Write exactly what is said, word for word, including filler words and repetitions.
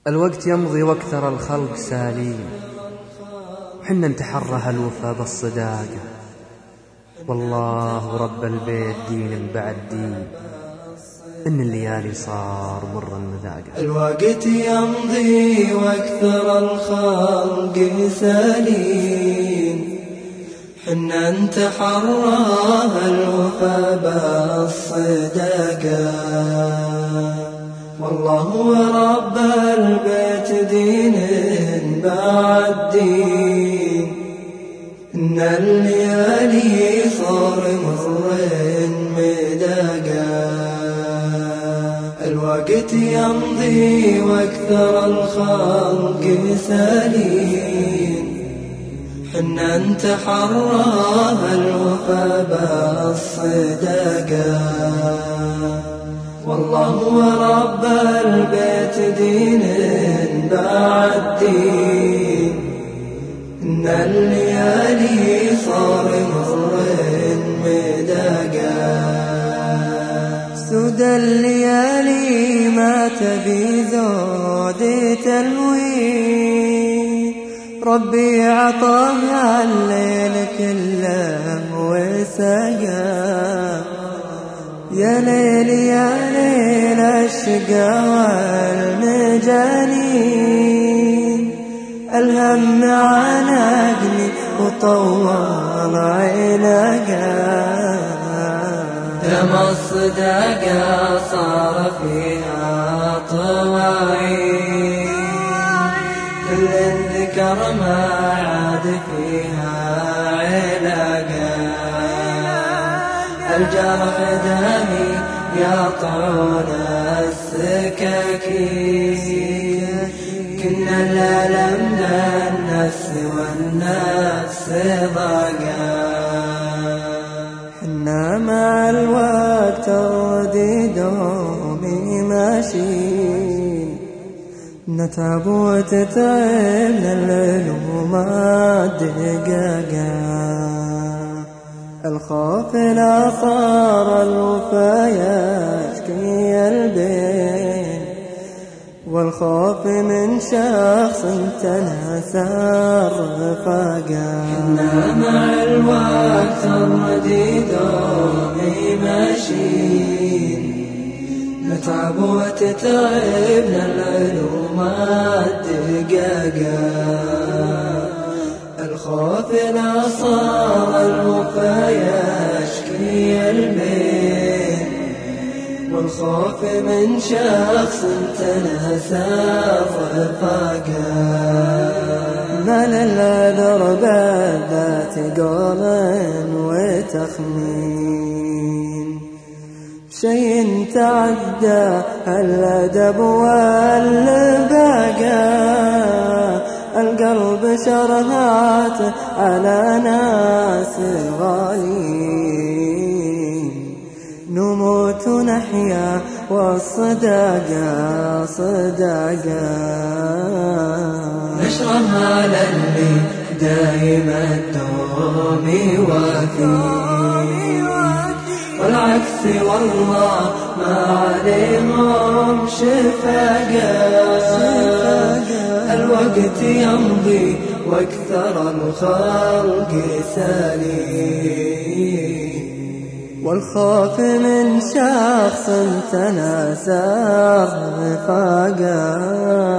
الوقت يمضي واكثر الخلق سالين، وحنا نتحرى الوفا بالصداقة، والله رب البيت دين بعد دين، إن الليالي صار مر المذاقة. الوقت يمضي واكثر الخلق سالين، حنا نتحرى الوفا بالصداقة، والله رب البيت دين بعد دين، إن الليالي صار مر مذاقة. الوقت يمضي واكثر الخلق سالين، حنا نتحرى الوفا بالصداقة، والله رب البيت دين بعد دين، إن الليالي صار مر مذاقة. سدى الليالي ما تبي زود تلوين، ربي عطاها الليل كله وسقى، يا ليل يا ليل الشقا والمجانين، الهم عن عقلي وطول علاقا، دم الصداقة صار فيها طواعين، كل الذكر ما عاد فيها علاقا، الجرح دامي يا طعون السكاكين، كنا الألم للنفس والنفس ضاقا، حنا مع الوقت الرديد دومي ماشيين، نتعب وتتعبنا العلوم الدقاقا، الخوف لا صار الوفا يشكي البين، والخوف من شخص تناسى الرفاقا، حنا مع الوقت الرديد دومي ماشيين، نتعب وتتعبنا العلوم الدقاقا، الخوف لا صار الوفا يشكي البين، والخوف من شخص تناسى الرفاقا، مال العذر بذات قول وتخمين، شيء تعدى الأدب والباقى، القلب شرهات على ناس غالين، نموت نحيا والصداقة صداقة، نشرها للي دايم الدوم وفي، والعكس والله ما عليهم شفاقة. الوقت يمضي واكثر الخلق سالين، والخوف من شخص تناسى الرفاقا.